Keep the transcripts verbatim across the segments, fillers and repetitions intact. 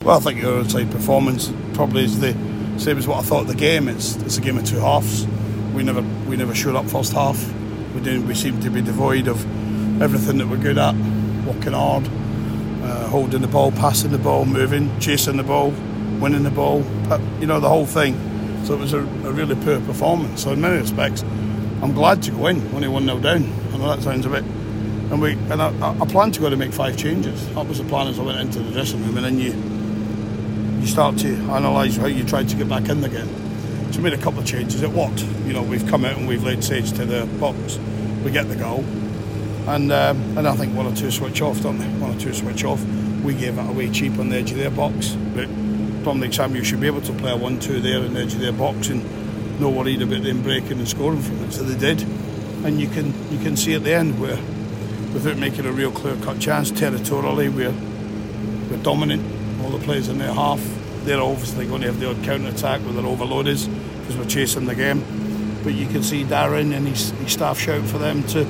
Well, I think your outside performance probably is the same as what I thought of the game. It's it's a game of two halves. We never we never showed up first half. We didn't. We seemed to be devoid of everything that we're good at. Working hard, uh, holding the ball, passing the ball, moving, chasing the ball, winning the ball. You know, the whole thing. So it was a, a really poor performance. So in many respects, I'm glad to go in only one nil down. I know that sounds a bit. And we and I, I planned to go to make five changes. That was the plan as I went into the dressing room. And then you you start to analyse how you tried to get back in the game. So we made a couple of changes. It worked. You know, we've come out and we've laid Sage to the box. We get the goal. And um, and I think one or two switch off, don't they? One or two switch off. We gave it away cheap on the edge of their box. But from the exam, you should be able to play a one two there on the edge of their box and no worried about them breaking and scoring from it. So they did. And you can you can see at the end where, without making a real clear-cut chance, territorially we're we're dominant. All the players in their half, they're obviously going to have the odd counter-attack with their overloaders because we're chasing the game. But you can see Darren and his, his staff shout for them to,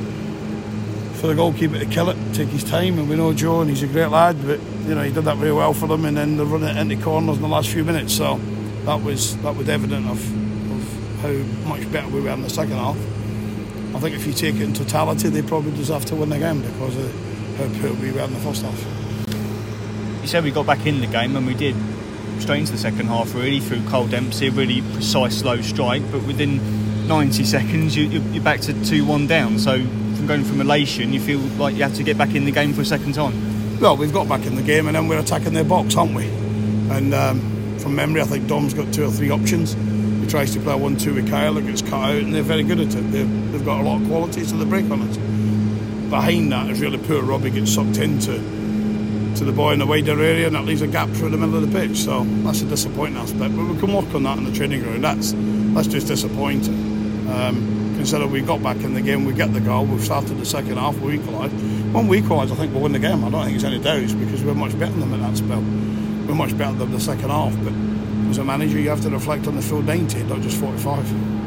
for the goalkeeper to kill it, take his time. And we know Joe, and he's a great lad, but you know he did that very well for them. And then they run it into corners in the last few minutes. So that was that was evident of, of how much better we were in the second half. I think if you take it in totality, they probably deserve to win the game because of how poor we were in the first half. You said we got back in the game, and we did straight into the second half, really, through Cole Dempsey, a really precise, slow strike. But within ninety seconds, you, you're back to two one down. So from going from elation, you feel like you have to get back in the game for a second time. Well, we've got back in the game, and then we're attacking their box, aren't we? And um, from memory, I think Dom's got two or three options. He tries to play a one two with Kyle, it gets cut out, and they're very good at it. They've, they've got a lot of quality, so they break on it. Behind that is really poor. Robbie gets sucked into to the boy in the wider area, and that leaves a gap through the middle of the pitch. So that's a disappointing aspect, but we can work on that in the training ground. That's that's just disappointing. Um, consider we got back in the game, we get the goal, we've started the second half, we equalise. When we equalise, I think we'll win the game. I don't think there's any doubts because we're much better than them at that spell. We're much better than the second half, but as a manager, you have to reflect on the full ninety, not just forty-five.